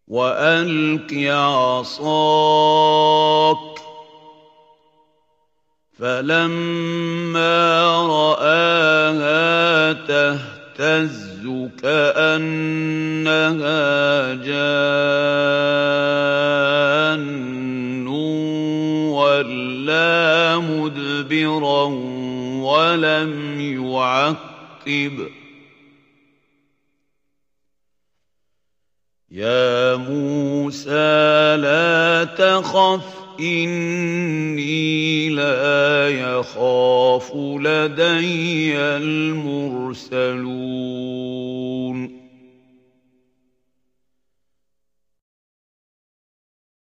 وألق عصاك فلما رآها تهتز كأنها جان ولا مدبرا ولم يعقب يا موسى لا تخف إني لا يخاف لدي المرسلون